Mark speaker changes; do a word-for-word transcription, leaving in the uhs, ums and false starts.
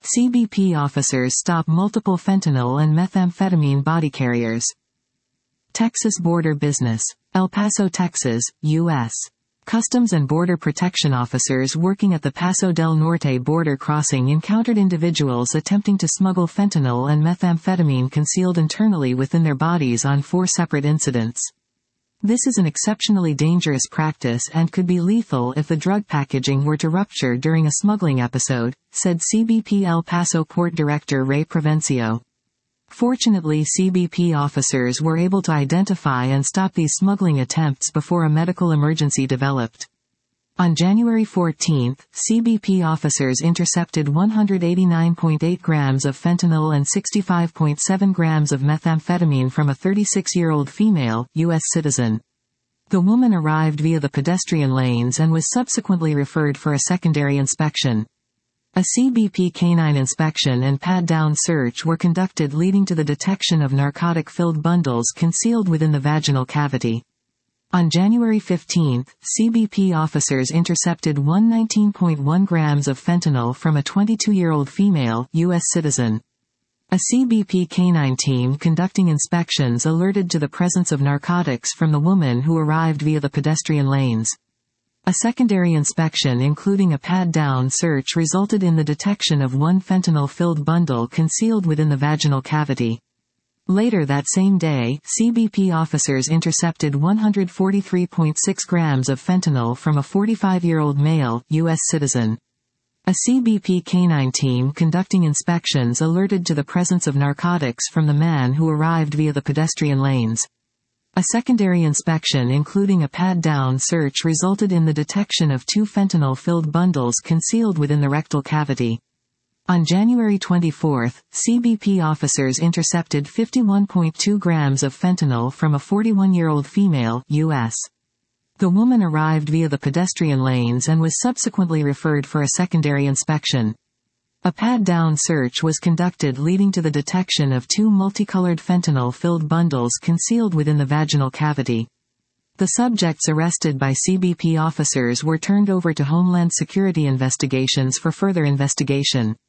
Speaker 1: C B P officers stop multiple fentanyl and methamphetamine body carriers. Texas border business. El Paso, Texas, U S Customs and Border Protection officers working at the Paso del Norte border crossing encountered individuals attempting to smuggle fentanyl and methamphetamine concealed internally within their bodies on four separate incidents. This is an exceptionally dangerous practice and could be lethal if the drug packaging were to rupture during a smuggling episode, said C B P El Paso Port Director Ray Provencio. Fortunately, C B P officers were able to identify and stop these smuggling attempts before a medical emergency developed. On January fourteenth, C B P officers intercepted one hundred eighty-nine point eight grams of fentanyl and sixty-five point seven grams of methamphetamine from a thirty-six-year-old female, U S citizen. The woman arrived via the pedestrian lanes and was subsequently referred for a secondary inspection. A C B P canine inspection and pat-down search were conducted, leading to the detection of narcotic-filled bundles concealed within the vaginal cavity. On January fifteenth, C B P officers intercepted one hundred nineteen point one grams of fentanyl from a twenty-two-year-old female, U S citizen. A C B P canine team conducting inspections alerted to the presence of narcotics from the woman who arrived via the pedestrian lanes. A secondary inspection including a pat-down search resulted in the detection of one fentanyl-filled bundle concealed within the vaginal cavity. Later that same day, C B P officers intercepted one hundred forty-three point six grams of fentanyl from a forty-five-year-old male, U S citizen. A C B P canine team conducting inspections alerted to the presence of narcotics from the man who arrived via the pedestrian lanes. A secondary inspection including a pat-down search resulted in the detection of two fentanyl-filled bundles concealed within the rectal cavity. On January twenty-fourth, C B P officers intercepted fifty-one point two grams of fentanyl from a forty-one-year-old female, U S The woman arrived via the pedestrian lanes and was subsequently referred for a secondary inspection. A pat-down search was conducted, leading to the detection of two multicolored fentanyl-filled bundles concealed within the vaginal cavity. The subjects arrested by C B P officers were turned over to Homeland Security investigations for further investigation.